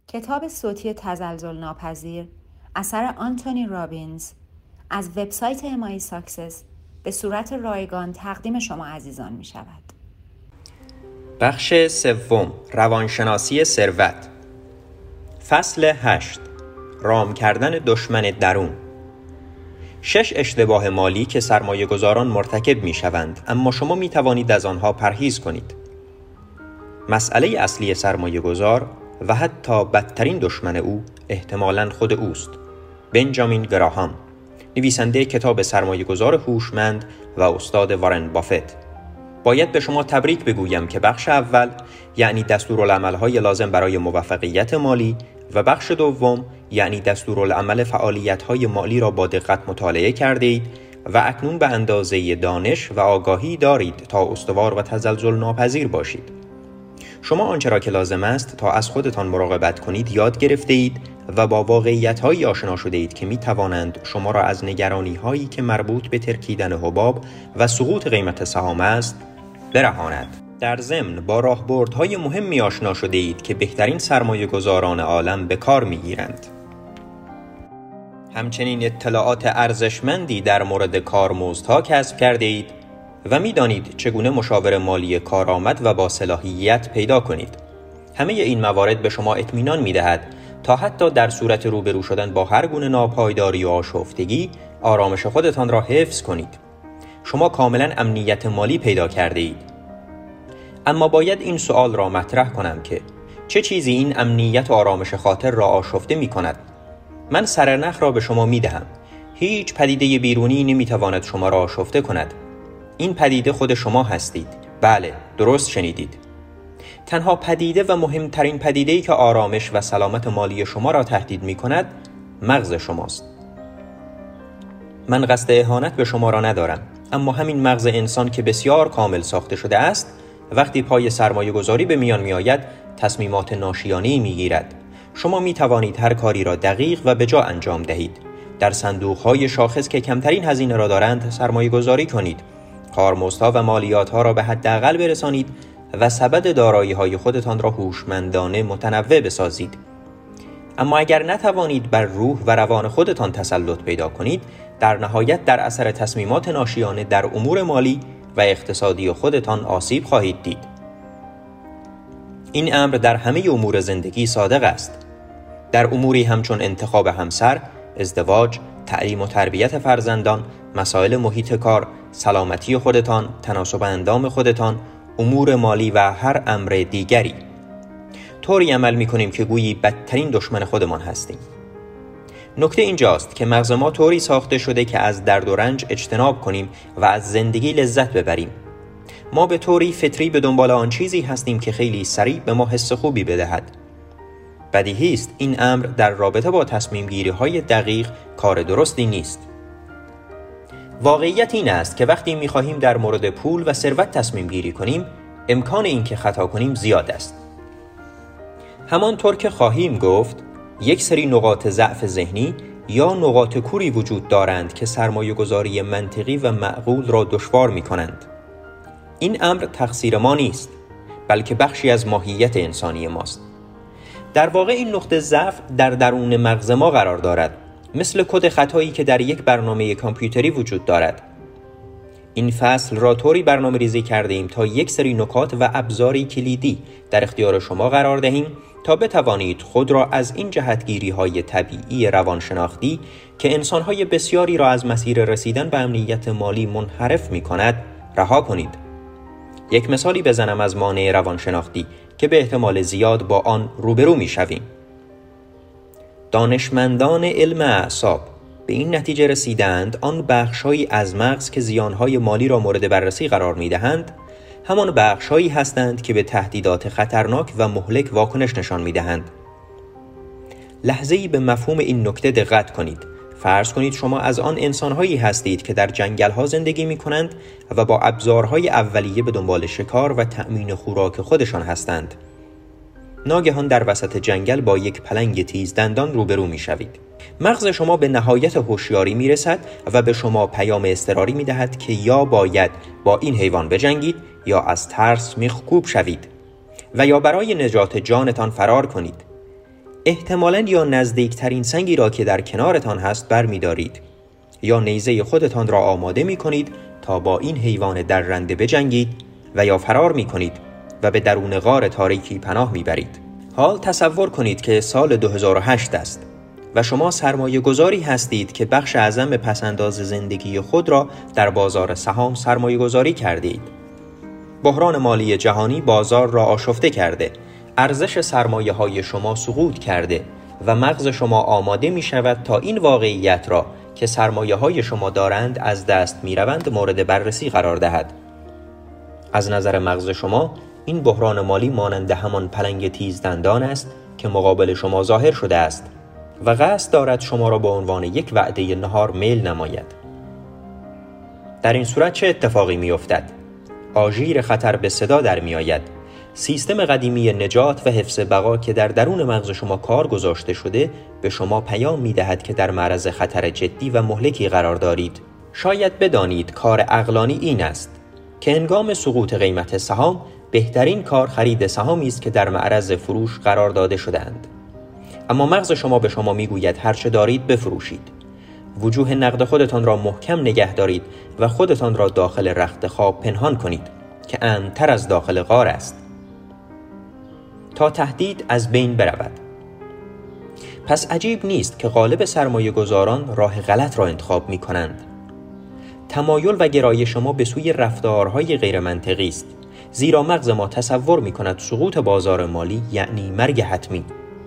کتاب صوتی تزلزل ناپذیر اثر آنتونی رابینز از وبسایت MI Success به صورت رایگان تقدیم شما عزیزان می شود. بخش سوم، روانشناسی ثروت. فصل 8، رام کردن دشمن درون. 6 اشتباه مالی که سرمایه گذاران مرتکب می شوند، اما شما می توانید از آنها پرهیز کنید. مسئله اصلی سرمایه گذار و حتی بدترین دشمن او احتمالاً خود اوست. بنجامین گراهام، نویسنده کتاب سرمایه گذار هوشمند و استاد وارن بافت. باید به شما تبریک بگویم که بخش اول، یعنی دستورالعمل‌های لازم برای موفقیت مالی، و بخش دوم، یعنی دستورالعمل فعالیت‌های مالی را با دقت مطالعه کرده اید و اکنون به اندازه دانش و آگاهی دارید تا استوار و تزلزل ناپذیر باشید. شما آنچه را که لازم است تا از خودتان مراقبت کنید یاد گرفته اید و با واقعیت‌هایی آشنا شده اید که می‌توانند شما را از نگرانی‌هایی که مربوط به ترکیدن حباب و سقوط قیمت سهام است برهاند. در ضمن با راهبردهای مهمی آشنا شده اید که بهترین سرمایه‌گذاران عالم به کار می‌گیرند. همچنین اطلاعات ارزشمندی در مورد کارمزدها کسب کرده اید و می‌دانید چگونه مشاور مالی کارآمد و با صلاحیت پیدا کنید. همه این موارد به شما اطمینان می‌دهد تا حتی در صورت روبرو شدن با هر گونه ناپایداری و آشفتگی، آرامش خودتان را حفظ کنید. شما کاملاً امنیت مالی پیدا کرده اید. اما باید این سوال را مطرح کنم که چه چیزی این امنیت و آرامش خاطر را آشفته می‌کند؟ من سرنخ را به شما می‌دهم. هیچ پدیده بیرونی نمی‌تواند شما را آشفته کند. این پدیده خود شما هستید. بله، درست شنیدید. تنها پدیده و مهمترین پدیده‌ای که آرامش و سلامت مالی شما را تهدید می‌کند، مغز شماست. من قصد اهانت به شما را ندارم، اما همین مغز انسان که بسیار کامل ساخته شده است، وقتی پای سرمایه گذاری به میان می آید، تصمیمات ناشیانه‌ای می گیرد. شما می توانید هر کاری را دقیق و به جا انجام دهید. در صندوق‌های شاخص که کمترین هزینه را دارند سرمایه گذاری کنید. کارمزدها و مالیات‌ها را به حداقل برسانید و سبد دارایی‌های خودتان را هوشمندانه متنوع بسازید. اما اگر نتوانید بر روح و روان خودتان تسلط پیدا کنید، در نهایت در اثر تصمیمات ناشیانه در امور مالی و اقتصادی خودتان آسیب خواهید دید. این امر در همه امور زندگی صادق است. در اموری همچون انتخاب همسر، ازدواج، تعلیم و تربیت فرزندان، مسائل محیط کار، سلامتی خودتان، تناسب اندام خودتان، امور مالی و هر امر دیگری. طوری عمل می‌کنیم که گویی بدترین دشمن خودمان هستیم. نکته اینجاست که مغز ما طوری ساخته شده که از درد و رنج اجتناب کنیم و از زندگی لذت ببریم. ما به طوری فطری به دنبال آن چیزی هستیم که خیلی سریع به ما حس خوبی بدهد. بدیهی است این امر در رابطه با تصمیم گیری های دقیق کار درستی نیست. واقعیت این است که وقتی می‌خواهیم در مورد پول و ثروت تصمیم گیری کنیم، امکان این که خطا کنیم زیاد است. همانطور که خواهیم گفت، یک سری نقاط ضعف ذهنی یا نقاط کوری وجود دارند که سرمایه گذاری منطقی و معقول را دشوار می کنند. این امر تقصیر ما نیست، بلکه بخشی از ماهیت انسانی ماست. در واقع این نقطه ضعف در درون مغز ما قرار دارد، مثل کد خطایی که در یک برنامه کامپیوتری وجود دارد. این فصل را طوری برنامه ریزی کرده ایم تا یک سری نکات و ابزاری کلیدی در اختیار شما قرار دهیم تا بتوانید خود را از این جهتگیری‌های طبیعی روانشناختی که انسان‌های بسیاری را از مسیر رسیدن به امنیت مالی منحرف می‌کند رها کنید. یک مثالی بزنم از مانع روانشناختی که به احتمال زیاد با آن روبرو می‌شویم. دانشمندان علم اعصاب به این نتیجه رسیدند آن بخش‌هایی از مغز که زیان‌های مالی را مورد بررسی قرار می‌دهند، همان بخش‌هایی هستند که به تهدیدات خطرناک و مهلک واکنش نشان می‌دهند. لحظه‌ای به مفهوم این نکته دقت کنید. فرض کنید شما از آن انسان‌هایی هستید که در جنگل‌ها زندگی می‌کنند و با ابزارهای اولیه به دنبال شکار و تأمین خوراک خودشان هستند. ناگهان در وسط جنگل با یک پلنگ تیزدندان روبرو می‌شوید. مغز شما به نهایت هوشیاری می‌رسد و به شما پیام اضطراری می‌دهد که یا باید با این حیوان بجنگید یا از ترس میخکوب شوید و یا برای نجات جانتان فرار کنید. احتمالاً یا نزدیکترین سنگی را که در کنارتان هست برمی‌دارید یا نیزه خودتان را آماده می‌کنید تا با این حیوان درنده بجنگید و یا فرار می‌کنید و به درون غار تاریکی پناه می‌برید. حال تصور کنید که سال 2008 است و شما سرمایه گذاری هستید که بخش اعظم پسنداز زندگی خود را در بازار سهام سرمایه گذاری کردید. بحران مالی جهانی بازار را آشفته کرده، ارزش سرمایه های شما سقوط کرده و مغز شما آماده می شود تا این واقعیت را که سرمایه های شما دارند از دست می روند مورد بررسی قرار دهد. از نظر مغز شما این بحران مالی مانند همان پلنگ تیزدندان است که مقابل شما ظاهر شده است و قصد دارد شما را به عنوان یک وعده نهار میل نماید. در این صورت چه اتفاقی می افتد؟ آژیر خطر به صدا در می آید. سیستم قدیمی نجات و حفظ بقا که در درون مغز شما کار گذاشته شده به شما پیام می دهد که در معرض خطر جدی و مهلکی قرار دارید. شاید بدانید کار عقلانی این است که هنگام سقوط قیمت سهام بهترین کار خرید سهامی است که در معرض فروش قرار داده شده‌اند. اما مغز شما به شما میگوید هر چه دارید بفروشید. وجوه نقد خودتان را محکم نگه دارید و خودتان را داخل رخت خواب پنهان کنید که امن‌تر از داخل غار است تا تهدید از بین برود. پس عجیب نیست که غالب سرمایه گذاران راه غلط را انتخاب می کنند. تمایل و گرایش ما به سوی رفتارهای غیر منطقی است، زیرا مغز ما تصور می کند سقوط بازار مالی یعنی مرگ حتمی.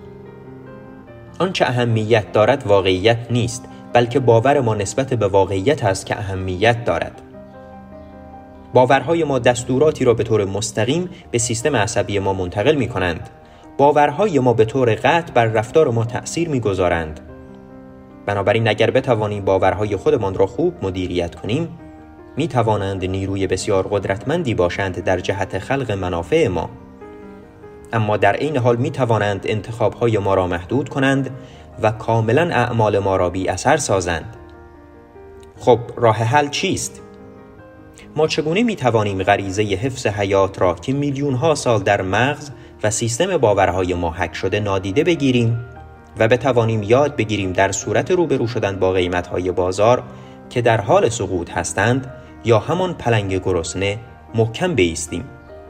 آنچه اهمیت دارد واقعیت نیست، بلکه باور ما نسبت به واقعیت است که اهمیت دارد. باورهای ما دستوراتی را به طور مستقیم به سیستم عصبی ما منتقل می کنند. باورهای ما به طور قطع بر رفتار ما تأثیر می گذارند. بنابراین اگر بتوانیم باورهای خودمان را خوب مدیریت کنیم، می توانند نیروی بسیار قدرتمندی باشند در جهت خلق منافع ما. اما در این حال می توانند انتخابهای ما را محدود کنند و کاملا اعمال ما را بی اثر سازند. خب راه حل چیست؟ ما چگونه می توانیم غریزه حفظ حیات را که میلیون ها سال در مغز و سیستم باورهای ما حک شده نادیده بگیریم و بتوانیم یاد بگیریم در صورت روبرو شدن با قیمت‌های بازار که در حال سقوط هستند یا همان پلنگ گرسنه محکم بایستیم؟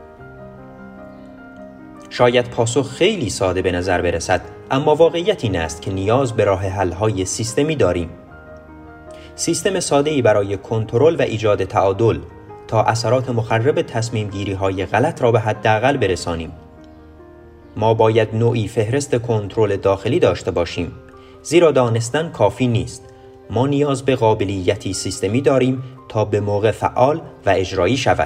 شاید پاسخ خیلی ساده به نظر برسد، اما واقعیت این است که نیاز به راه حل‌های سیستمی داریم. سیستم ساده‌ای برای کنترل و ایجاد تعادل تا اثرات مخرب تصمیم گیری‌های غلط را به حداقل برسانیم. ما باید نوعی فهرست کنترل داخلی داشته باشیم، زیرا دانستن کافی نیست. ما نیاز به قابلیتی سیستمی داریم تا به موقع فعال و اجرایی شود.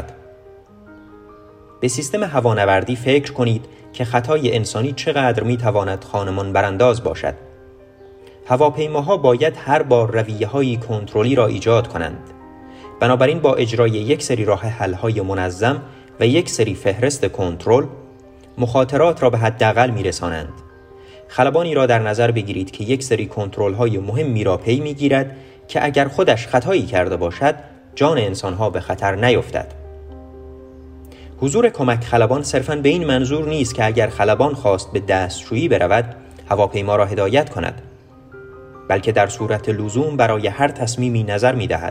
به سیستم هوانوردی فکر کنید که خطای انسانی چقدر میتواند خانمان برانداز باشد. هواپیماها باید هر بار رویه‌های کنترلی را ایجاد کنند. بنابراین با اجرای یک سری راه حل‌های منظم و یک سری فهرست کنترل، مخاطرات را به حداقل میرسانند. خلبانی را در نظر بگیرید که یک سری کنترل‌های مهمی را پی میگیرد که اگر خودش خطایی کرده باشد، جان انسان‌ها به خطر نیفتد. حضور کمک خلبان صرفاً به این منظور نیست که اگر خلبان خواست به دستشویی برود، هواپیما را هدایت کند، بلکه در صورت لزوم برای هر تصمیمی نظر می‌دهد.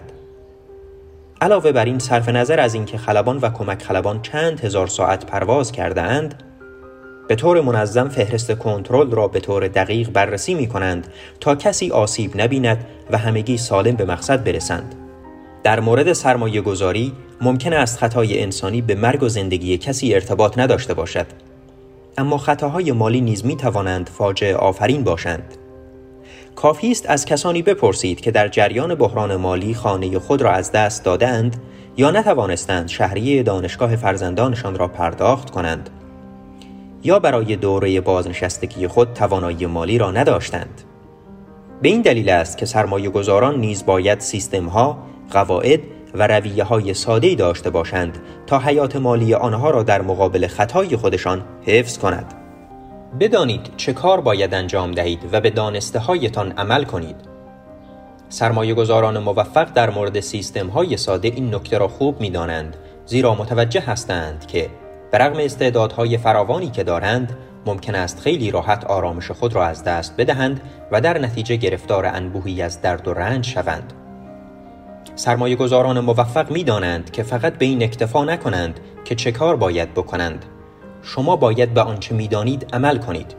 علاوه بر این، صرف نظر از اینکه خلبان و کمک خلبان چند هزار ساعت پرواز کرده اند، به طور منظم فهرست کنترل را به طور دقیق بررسی می کنند تا کسی آسیب نبیند و همگی سالم به مقصد برسند. در مورد سرمایه گذاری ممکن است خطای انسانی به مرگ و زندگی کسی ارتباط نداشته باشد، اما خطاهای مالی نیز می توانند فاجعه آفرین باشند. کافی است از کسانی بپرسید که در جریان بحران مالی خانه خود را از دست دادند یا نتوانستند شهریه دانشگاه فرزندانشان را پرداخت کنند، یا برای دوره بازنشستگی خود توانایی مالی را نداشتند. به این دلیل است که سرمایه گذاران نیز باید سیستم‌ها، قواعد و رویه‌های ساده‌ای داشته باشند تا حیات مالی آنها را در مقابل خطای خودشان حفظ کند. بدانید چه کار باید انجام دهید و به دانسته‌هایتان عمل کنید. سرمایه‌گذاران موفق در مورد سیستم‌های ساده این نکته را خوب می‌دانند، زیرا متوجه هستند که برغم استعدادهای فراوانی که دارند، ممکن است خیلی راحت آرامش خود را از دست بدهند و در نتیجه گرفتار انبوهی از درد و رنج شوند. سرمایه‌گذاران موفق می‌دانند که فقط به این اکتفا نکنند که چه کار باید بکنند. شما باید به آنچه می‌دانید عمل کنید.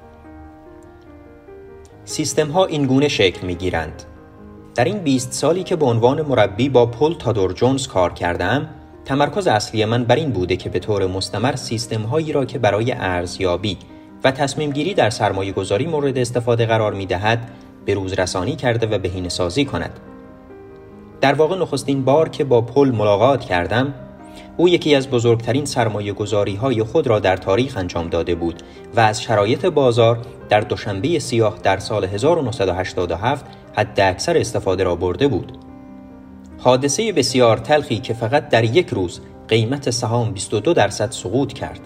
سیستم‌ها این گونه شکل می‌گیرند. در این 20 سالی که به عنوان مربی با پل تادور جونز کار کردم، تمرکز اصلی من بر این بوده که به طور مستمر سیستم‌هایی را که برای ارزیابی و تصمیم گیری در سرمایه گذاری مورد استفاده قرار می‌دهد، به روز رسانی کرده و بهینه‌سازی کند. در واقع نخستین بار که با پل ملاقات کردم، او یکی از بزرگترین سرمایه گذاری‌های خود را در تاریخ انجام داده بود و از شرایط بازار در دوشنبه سیاه در سال 1987 حد اکثر استفاده را برده بود. حادثه بسیار تلخی که فقط در یک روز قیمت سهام 22% سقوط کرد.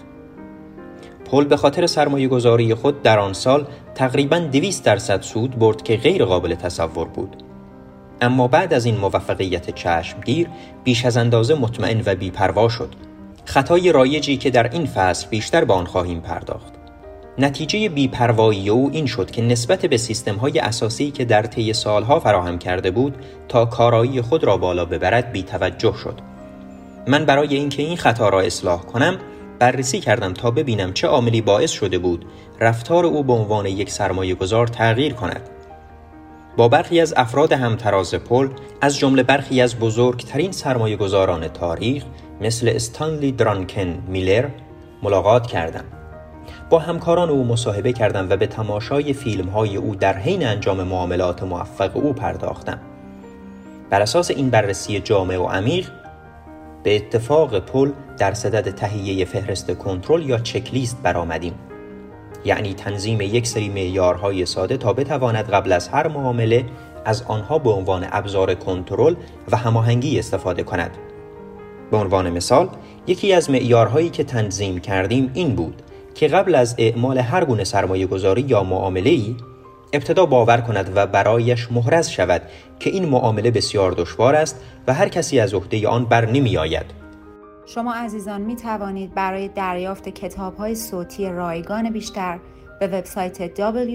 پل به خاطر سرمایه گذاری خود در آن سال تقریباً 200% سود برد که غیر قابل تصور بود. اما بعد از این موفقیت چشمگیر بیش از اندازه مطمئن و بی‌پروا شد. خطای رایجی که در این فصل بیشتر به آن خواهیم پرداخت. نتیجه بی‌پروایی او این شد که نسبت به سیستم‌های اساسی که در طی سالها فراهم کرده بود تا کارایی خود را بالا ببرد بی‌توجه شد. من برای اینکه این خطا را اصلاح کنم بررسی کردم تا ببینم چه عاملی باعث شده بود رفتار او به عنوان یک سرمایه‌گذار تغییر کند. با برخی از افراد همتراز پل، از جمله برخی از بزرگترین سرمایه‌گذاران تاریخ مثل استانلی درانکن میلر ملاقات کردم. با همکاران او مصاحبه کردم و به تماشای فیلم‌های او در حین انجام معاملات موفق او پرداختم. بر اساس این بررسی جامع و عمیق، به اتفاق پل در صدد تهیه فهرست کنترل یا چکلیست برآمدیم. یعنی تنظیم یک سری معیارهای ساده تا بتواند قبل از هر معامله از آنها به عنوان ابزار کنترل و هماهنگی استفاده کند. به عنوان مثال، یکی از معیارهایی که تنظیم کردیم این بود که قبل از اعمال هر گونه سرمایه‌گذاری یا معامله‌ای ابتدا باور کند و برایش محرز شود که این معامله بسیار دشوار است و هر کسی از عهده آن بر نمی‌آید. شما عزیزان می توانید برای دریافت کتاب‌های صوتی رایگان بیشتر به وبسایت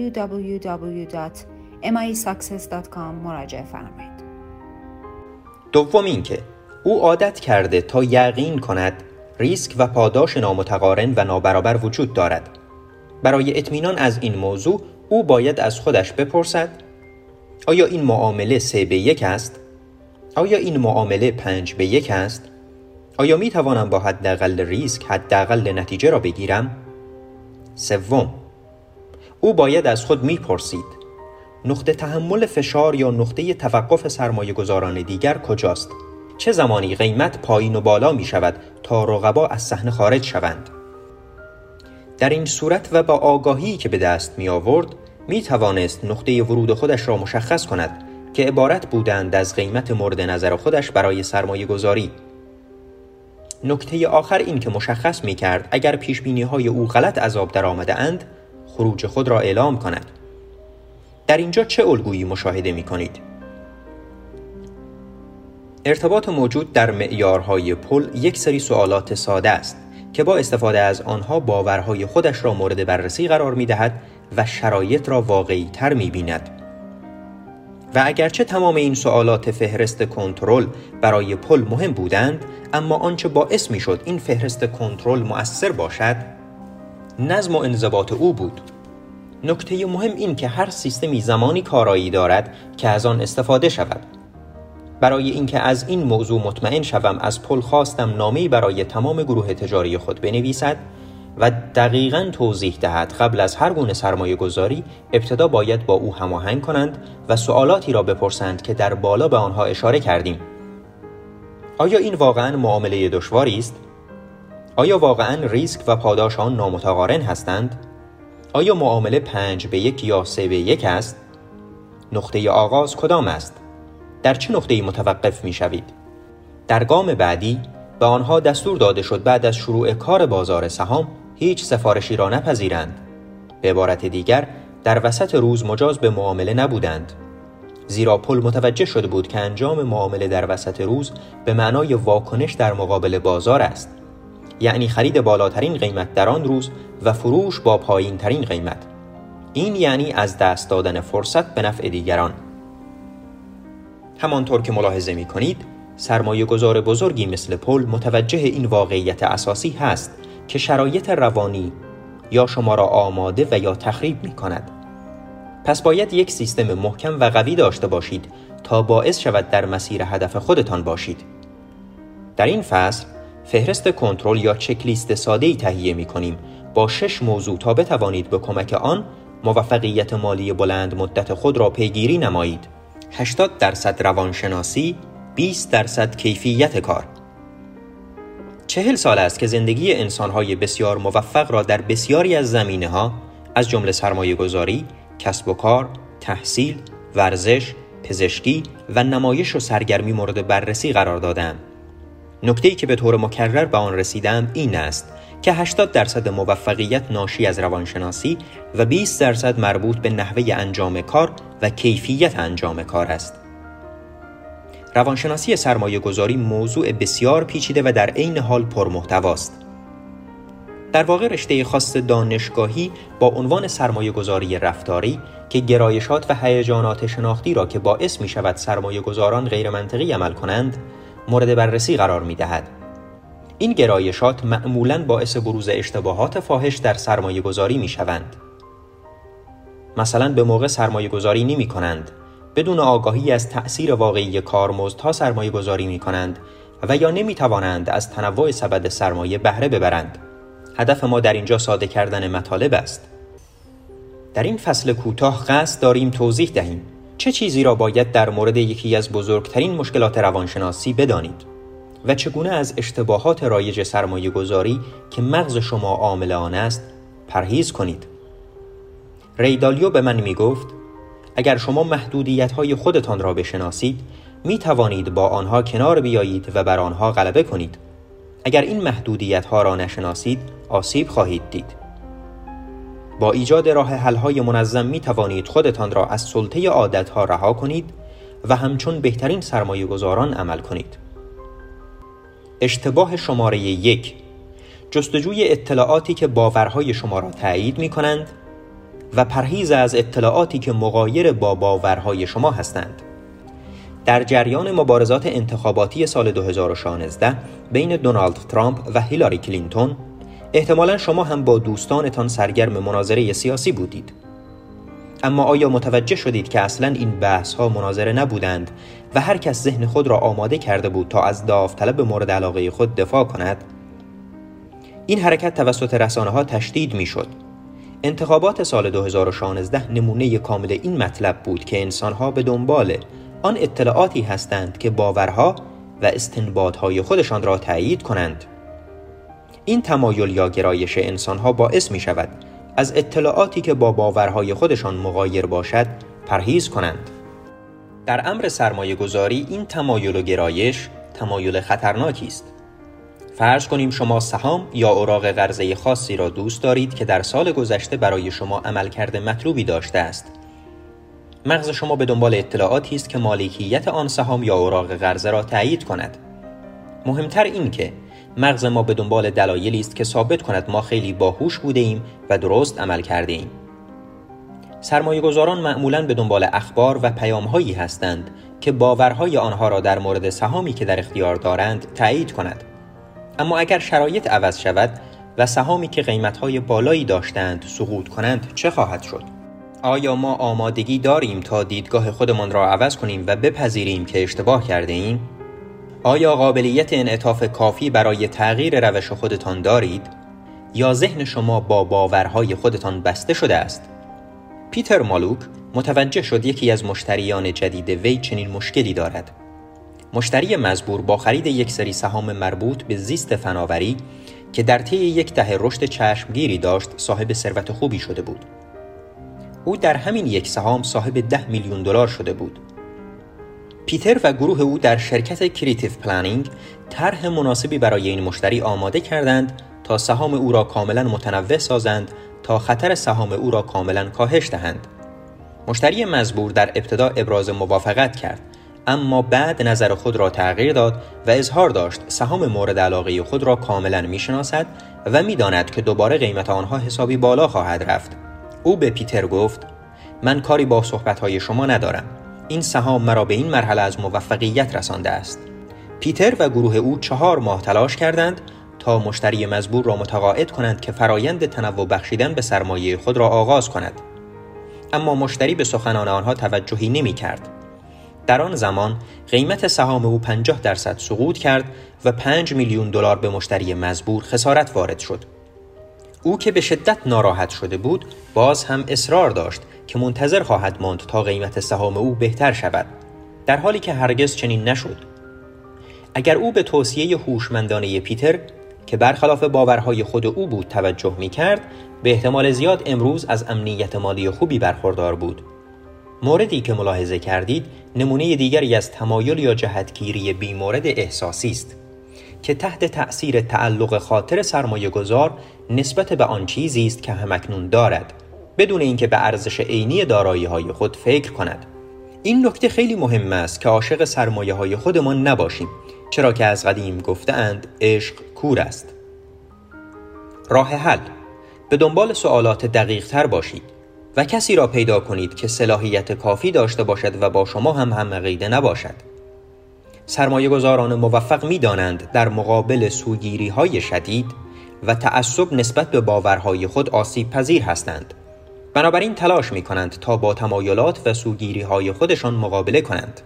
www.misuccess.com مراجعه فرمایید. دوم اینکه او عادت کرده تا یقین کند ریسک و پاداش نامتقارن و نابرابر وجود دارد. برای اطمینان از این موضوع او باید از خودش بپرسد: آیا این معامله 3-1 است؟ آیا این معامله 5-1 است؟ آیا می توانم با حداقل ریسک حداقل نتیجه را بگیرم؟ سوم، او باید از خود می پرسید: نقطه تحمل فشار یا نقطه توقف سرمایه گذاران دیگر کجاست؟ چه زمانی قیمت پایین و بالا می شود تا رقبا از صحنه خارج شوند؟ در این صورت و با آگاهی که به دست می آورد می توانست نقطه ورود خودش را مشخص کند که عبارت بودند از قیمت مورد نظر خودش برای سرمایه گذاری. نکته آخر این که مشخص می کرد اگر پیشبینی‌های او غلط از آب در آمده اند خروج خود را اعلام کند. در اینجا چه الگویی مشاهده می کنید؟ ارتباط موجود در معیارهای پل یک سری سوالات ساده است که با استفاده از آنها باورهای خودش را مورد بررسی قرار می دهد و شرایط را واقعی تر می بیند. و اگرچه تمام این سوالات فهرست کنترل برای پل مهم بودند، اما آنچه باعث می شد این فهرست کنترل مؤثر باشد نظم و انضباط او بود. نکته مهم این که هر سیستمی زمانی کارایی دارد که از آن استفاده شود. برای اینکه از این موضوع مطمئن شوم از پل خواستم نامه‌ای برای تمام گروه تجاری خود بنویسد و دقیقاً توضیح دهد قبل از هر گونه سرمایه گذاری ابتدا باید با او هماهنگ کنند و سوالاتی را بپرسند که در بالا به آنها اشاره کردیم. آیا این واقعاً معامله دشواری است؟ آیا واقعاً ریسک و پاداش آن نامتقارن هستند؟ آیا معامله 5-1 یا 3-1 است؟ نقطه آغاز کدام است؟ در چه نقطه‌ای متوقف می‌شوید؟ در گام بعدی به آنها دستور داده شد بعد از شروع کار بازار سهام هیچ سفارشی را نپذیرند. به عبارت دیگر در وسط روز مجاز به معامله نبودند. زیرا پل متوجه شده بود که انجام معامله در وسط روز به معنای واکنش در مقابل بازار است. یعنی خرید بالاترین قیمت در آن روز و فروش با پایین ترین قیمت. این یعنی از دست دادن فرصت به نفع دیگران. همانطور که ملاحظه می کنید، سرمایه گذار بزرگی مثل پل متوجه این واقعیت اساسی هست که شرایط روانی یا شما را آماده و یا تخریب می کند. پس باید یک سیستم محکم و قوی داشته باشید تا باعث شود در مسیر هدف خودتان باشید. در این فصل فهرست کنترل یا چک لیست ساده‌ای تهیه می‌کنیم با 6 موضوع تا بتوانید به کمک آن موفقیت مالی بلند مدت خود را پیگیری نمایید. 80% روانشناسی، 20% کیفیت کار. 40 سال است که زندگی انسان‌های بسیار موفق را در بسیاری از زمینه‌ها از جمله سرمایه‌گذاری، کسب و کار، تحصیل، ورزش، پزشکی و نمایش و سرگرمی مورد بررسی قرار دادم. نکته‌ای که به طور مکرر به آن رسیدم این است که 80% موفقیت ناشی از روانشناسی و 20% مربوط به نحوه انجام کار و کیفیت انجام کار است. روانشناسی سرمایه‌گذاری موضوع بسیار پیچیده و در عین حال پرمحتواست. در واقع رشته خاص دانشگاهی با عنوان سرمایه‌گذاری رفتاری که گرایشات و هیجانات شناختی را که باعث می‌شود سرمایه‌گذاران غیر منطقی عمل کنند مورد بررسی قرار می‌دهد. این گرایشات معمولاً باعث بروز اشتباهات فاحش در سرمایه‌گذاری می‌شوند. مثلا به موقع سرمایه‌گذاری نمی‌کنند، بدون آگاهی از تأثیر واقعی کارمزدها سرمایه‌گذاری می‌کنند و یا نمی‌توانند از تنوع سبد سرمایه بهره ببرند. هدف ما در اینجا ساده کردن مطالب است. در این فصل کوتاه قصد داریم توضیح دهیم چه چیزی را باید در مورد یکی از بزرگترین مشکلات روانشناسی بدانید و چگونه از اشتباهات رایج سرمایه‌گذاری که مغز شما عامل آن است پرهیز کنید. ری دالیو به من میگفت اگر شما محدودیت‌های خودتان را بشناسید می توانید با آنها کنار بیایید و بر آنها غلبه کنید. اگر این محدودیت‌ها را نشناسید آسیب خواهید دید. با ایجاد راه حل‌های منظم می توانید خودتان را از سلطه عادت‌ها رها کنید و همچون بهترین سرمایه‌گذاران عمل کنید. اشتباه شماره 1: جستجوی اطلاعاتی که باورهای شما را تایید می‌کنند و پرهیز از اطلاعاتی که مغایر با باورهای شما هستند. در جریان مبارزات انتخاباتی سال 2016 بین دونالد ترامپ و هیلاری کلینتون، احتمالاً شما هم با دوستانتان سرگرم مناظره سیاسی بودید. اما آیا متوجه شدید که اصلاً این بحث‌ها مناظره نبودند و هر کس ذهن خود را آماده کرده بود تا از داوطلب مورد علاقه خود دفاع کند؟ این حرکت توسط رسانه‌ها تشدید می‌شد. انتخابات سال 2016 نمونه کامل این مطلب بود که انسان‌ها به دنبال آن اطلاعاتی هستند که باورها و استنباط‌های خودشان را تأیید کنند. این تمایل یا گرایش انسان‌ها باعث می‌شود از اطلاعاتی که با باورهای خودشان مغایر باشد پرهیز کنند. در امر سرمایه‌گذاری این تمایل و گرایش تمایل خطرناکی است. فرض کنیم شما سهام یا اوراق قرضه خاصی را دوست دارید که در سال گذشته برای شما عملکرد مطلوبی داشته است. مغز شما به دنبال اطلاعاتی است که مالکیت آن سهام یا اوراق قرضه را تأیید کند. مهمتر این که مغز ما به دنبال دلایلی است که ثابت کند ما خیلی باهوش بوده ایم و درست عمل کرده ایم. سرمایه‌گذاران معمولاً به دنبال اخبار و پیام‌هایی هستند که باورهای آنها را در مورد سهامی که در اختیار دارند تأیید کند. اما اگر شرایط عوض شود و سهامی که قیمت‌های بالایی داشتند سقوط کنند چه خواهد شد؟ آیا ما آمادگی داریم تا دیدگاه خودمان را عوض کنیم و بپذیریم که اشتباه کرده ایم؟ آیا قابلیت انعطاف کافی برای تغییر روش خودتان دارید؟ یا ذهن شما با باورهای خودتان بسته شده است؟ پیتر مالوک متوجه شد یکی از مشتریان جدید وی چنین مشکلی دارد. مشتری مزبور با خرید یک سری سهام مربوط به زیست فناوری که در طی یک دهه رشد چشمگیری داشت صاحب ثروت خوبی شده بود. او در همین یک سهام صاحب 10 میلیون دلار شده بود. پیتر و گروه او در شرکت کریتیو پلنینگ طرح مناسبی برای این مشتری آماده کردند تا سهام او را کاملا متنوع سازند تا خطر سهام او را کاملا کاهش دهند. مشتری مزبور در ابتدا ابراز موافقت کرد، اما بعد نظر خود را تغییر داد و اظهار داشت سهام مورد علاقه خود را کاملا میشناسد و میداند که دوباره قیمت آنها حسابی بالا خواهد رفت. او به پیتر گفت: من کاری با صحبت‌های شما ندارم. این سهام مرا به این مرحله از موفقیت رسانده است. پیتر و گروه او 4 ماه تلاش کردند تا مشتری مزبور را متقاعد کنند که فرایند تنوع بخشیدن به سرمایه خود را آغاز کند. اما مشتری به سخنان آنها توجهی نمی‌کرد. در آن زمان قیمت سهام او 50% سقوط کرد و $5 میلیون به مشتری مزبور خسارت وارد شد. او که به شدت ناراحت شده بود، باز هم اصرار داشت که منتظر خواهد ماند تا قیمت سهام او بهتر شود، در حالی که هرگز چنین نشد. اگر او به توصیه هوشمندانه پیتر که برخلاف باورهای خود او بود توجه می‌کرد، به احتمال زیاد امروز از امنیت مالی خوبی برخوردار بود. موردی که ملاحظه کردید نمونه دیگری از تمایل یا جهتگیری بیمورد احساسی است که تحت تأثیر تعلق خاطر سرمایه‌گذار نسبت به آن چیزی است که همکنون دارد، بدون اینکه به ارزش عینی دارایی‌های خود فکر کند. این نکته خیلی مهم است که عاشق سرمایه‌های خودمان نباشیم، چرا که از قدیم گفته‌اند عشق کور است. راه حل: به دنبال سوالات دقیق‌تر باشید و کسی را پیدا کنید که صلاحیت کافی داشته باشد و با شما هم عقیده نباشد. سرمایه‌گذاران موفق می‌دانند در مقابل سوگیری‌های شدید و تعصب نسبت به باورهای خود آسیب پذیر هستند. بنابراین تلاش می‌کنند تا با تمایلات و سوگیری‌های خودشان مقابله کنند.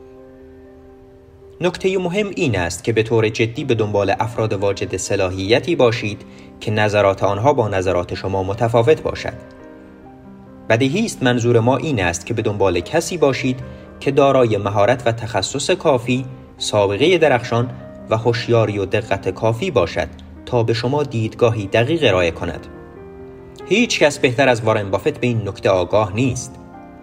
نکته مهم این است که به طور جدی به دنبال افراد واجد صلاحیتی باشید که نظرات آنها با نظرات شما متفاوت باشد. بدیهی است منظور ما این است که به دنبال کسی باشید که دارای مهارت و تخصص کافی، سابقه درخشان و هوشیاری و دقت کافی باشد تا به شما دیدگاهی دقیق ارائه کند. هیچ کس بهتر از وارن بافت به این نکته آگاه نیست.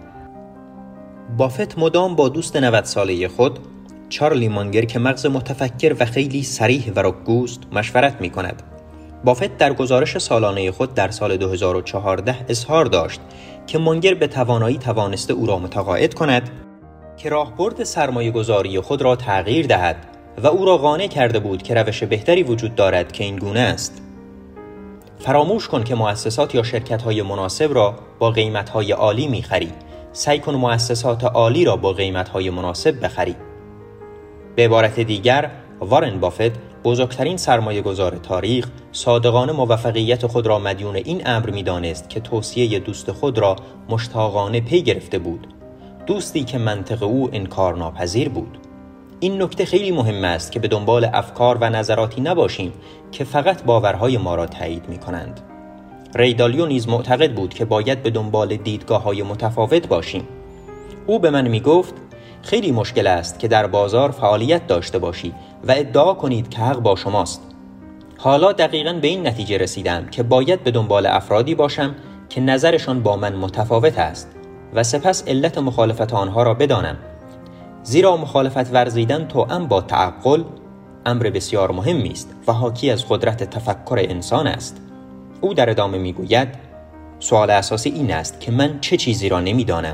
بافت مدام با دوست 90 ساله خود، چارلی مانگر که مغز متفکر و خیلی صریح و رکگوست، مشورت می کند. بافت در گزارش سالانه خود در سال 2014 اظهار داشت که مانگر به توانایی توانسته او را متقاعد کند که راهبرد سرمایه گذاری خود را تغییر دهد و او را قانع کرده بود که روش بهتری وجود دارد که این گونه است: فراموش کن که مؤسسات یا شرکت‌های مناسب را با قیمت‌های عالی می‌خری. سعی کن مؤسسات عالی را با قیمت‌های مناسب بخری. به عبارت دیگر، وارن بافت، بزرگترین سرمایه‌گذار تاریخ، صادقانه موفقیت خود را مدیون این امر می‌دانست که توصیه دوست خود را مشتاقانه پی گرفته بود، دوستی که منطق او انکارناپذیر بود. این نکته خیلی مهم است که به دنبال افکار و نظراتی نباشیم که فقط باورهای ما را تایید می‌کنند. ری دالیو نیز معتقد بود که باید به دنبال دیدگاه‌های متفاوت باشیم. او به من می‌گفت: خیلی مشکل است که در بازار فعالیت داشته باشی و ادعا کنید که حق با شماست. حالا دقیقاً به این نتیجه رسیدم که باید به دنبال افرادی باشم که نظرشان با من متفاوت است و سپس علت مخالفت آنها را بدانم. زیرا مخالفت ورزیدن توأم با تعقل امر بسیار مهمی است و حاکی از قدرت تفکر انسان است. او در ادامه میگوید: سوال اساسی این است که من چه چیزی را نمیدانم.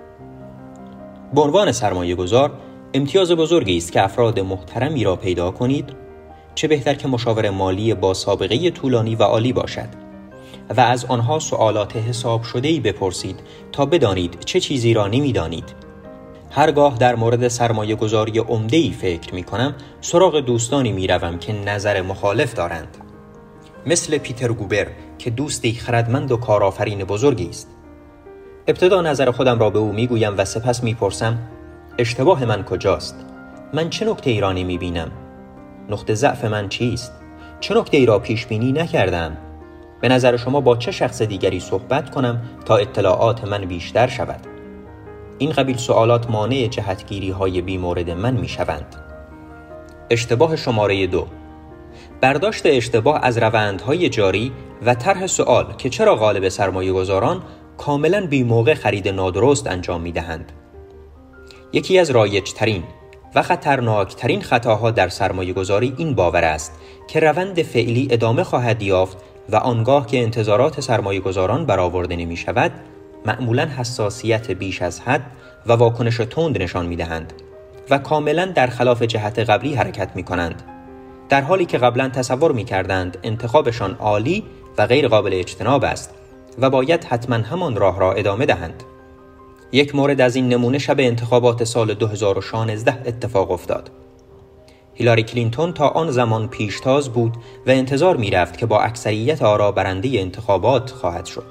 به عنوان سرمایه گذار امتیاز بزرگی است که افراد محترمی را پیدا کنید، چه بهتر که مشاور مالی با سابقه طولانی و عالی باشد، و از آنها سوالات حساب شده‌ای بپرسید تا بدانید چه چیزی را نمیدانید. هرگاه در مورد سرمایه گذاری عمده‌ای فکر می کنم، سراغ دوستانی می روم که نظر مخالف دارند. مثل پیتر گوبر که دوستی خردمند و کارآفرین بزرگی است. ابتدا نظر خودم را به او می گویم و سپس می پرسم: اشتباه من کجاست؟ من چه نکته ای را نمی بینم؟ نقطه ضعف من چیست؟ چه نکته ای را پیش بینی نکردم؟ به نظر شما با چه شخص دیگری صحبت کنم تا اطلاعات من بیشتر شود؟ این قبیل سوالات مانع جهتگیری های بی مورد من می شوند. اشتباه شماره 2: برداشت اشتباه از روندهای جاری و طرح سوال که چرا غالب سرمایه گذاران کاملا بی موقع خرید نادرست انجام می دهند. یکی از رایج‌ترین و خطرناکترین خطاها در سرمایه گذاری این باور است که روند فعلی ادامه خواهد یافت و آنگاه که انتظارات سرمایه گذاران برآورده نمی شود، معمولاً حساسیت بیش از حد و واکنش تند نشان می دهند. و کاملا در خلاف جهت قبلی حرکت می کنند، در حالی که قبلا تصور می کردند انتخابشان عالی و غیر قابل اجتناب است و باید حتما همان راه را ادامه دهند. یک مورد از این نمونه شب انتخابات سال 2016 اتفاق افتاد. هیلاری کلینتون تا آن زمان پیشتاز بود و انتظار می رفت که با اکثریت آرا برنده انتخابات خواهد شد.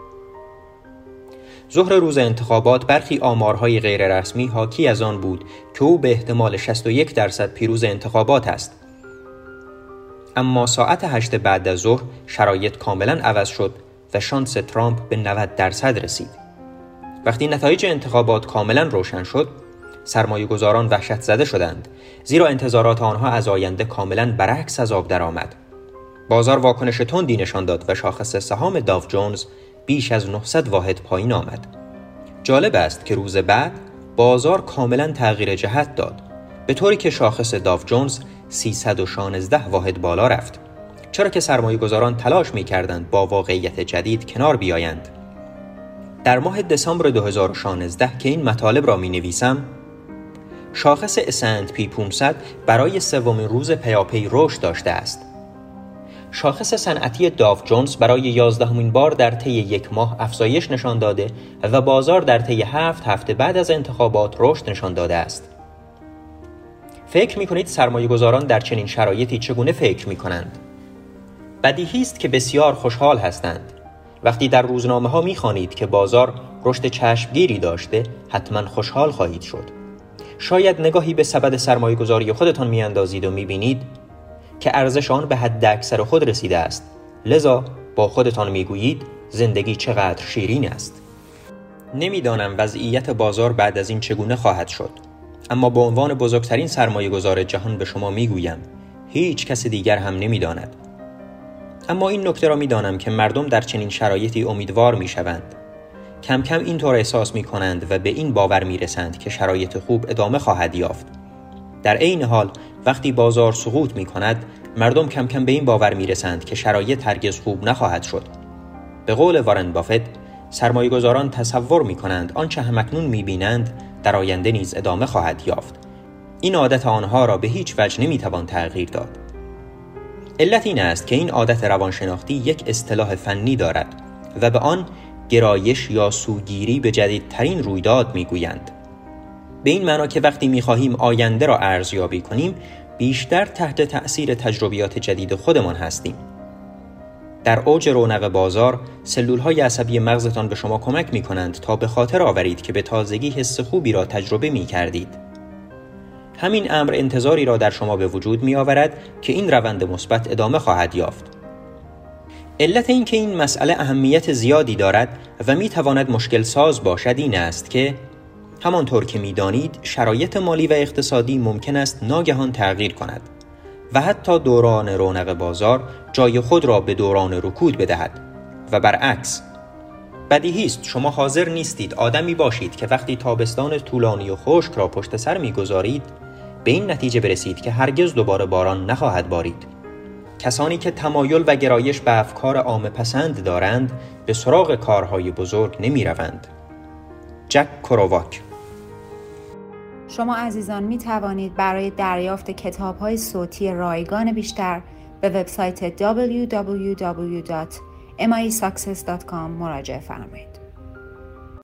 ظهر روز انتخابات برخی آمارهای غیر رسمی حاکی از آن بود که او به احتمال 61% پیروز انتخابات است. اما ساعت 8 بعد از ظهر شرایط کاملا عوض شد و شانس ترامپ به 90% رسید. وقتی نتایج انتخابات کاملا روشن شد، سرمایه‌گذاران وحشت زده شدند، زیرا انتظارات آنها از آینده کاملا برعکس از آب درآمد. بازار واکنش تندی نشان داد و شاخص سهام داو جونز بیش از 900 واحد پایین آمد. جالب است که روز بعد بازار کاملا تغییر جهت داد، به طوری که شاخص داو جونز 316 واحد بالا رفت، چرا که سرمایه‌گذاران تلاش می‌کردند با واقعیت جدید کنار بیایند. در ماه دسامبر 2016 که این مطالب را می‌نویسم، شاخص S&P 500 برای سومین روز پیاپی رشد داشته است. شاخص صنعتی داو جونز برای 11مین بار در طی یک ماه افزایش نشان داده و بازار در طی 7 هفته بعد از انتخابات رشد نشان داده است. فکر می‌کنید سرمایه‌گذاران در چنین شرایطی چگونه فکر می‌کنند؟ بدیهی است که بسیار خوشحال هستند. وقتی در روزنامه‌ها می‌خوانید که بازار رشد چشمگیری داشته، حتما خوشحال خواهید شد. شاید نگاهی به سبد سرمایه‌گذاری خودتان می‌اندازید و می‌بینید که ارزش آن به حد اکثر خود رسیده است. لذا با خودتان می‌گویید زندگی چقدر شیرین است. نمی‌دانم وضعیت بازار بعد از این چگونه خواهد شد، اما به عنوان بزرگترین سرمایه‌گذار جهان به شما می‌گویم هیچ کس دیگر هم نمی‌داند. اما این نکته را می‌دانم که مردم در چنین شرایطی امیدوار می‌شوند. کم کم اینطور احساس می‌کنند و به این باور می‌رسند که شرایط خوب ادامه خواهد یافت. در عین حال وقتی بازار سقوط می‌کند، مردم کم کم به این باور می‌رسند که شرایط هرگز خوب نخواهد شد. به قول وارن بافت، سرمایه‌گذاران تصور می‌کنند آنچه همکنون می‌بینند در آینده نیز ادامه خواهد یافت. این عادت آنها را به هیچ وجه نمی‌توان تغییر داد. علت این است که این عادت روانشناختی یک اصطلاح فنی دارد و به آن گرایش یا سوگیری به جدیدترین رویداد میگویند. به این معنا که وقتی میخواهیم آینده را ارزیابی کنیم، بیشتر تحت تأثیر تجربیات جدید خودمان هستیم. در اوج رونق بازار، سلول‌های عصبی مغزتان به شما کمک می‌کنند تا به خاطر آورید که به تازگی حس خوبی را تجربه می‌کردید. همین امر انتظاری را در شما به وجود می‌آورد که این روند مثبت ادامه خواهد یافت. علت این که این مسئله اهمیت زیادی دارد و می‌تواند مشکل ساز باشد این است که همانطور که می‌دانید شرایط مالی و اقتصادی ممکن است ناگهان تغییر کند و حتی دوران رونق بازار جای خود را به دوران رکود بدهد و برعکس. بدیهی است شما حاضر نیستید آدمی باشید که وقتی تابستان طولانی و خشک را پشت سر می‌گذارید به این نتیجه برسید که هرگز دوباره باران نخواهد بارید. کسانی که تمایل و گرایش به افکار عامه پسند دارند به سراغ کارهای بزرگ نمی‌روند. جک کرواک. شما عزیزان می توانید برای دریافت کتاب‌های صوتی رایگان بیشتر به وبسایت www.misuccess.com مراجعه فرمایید.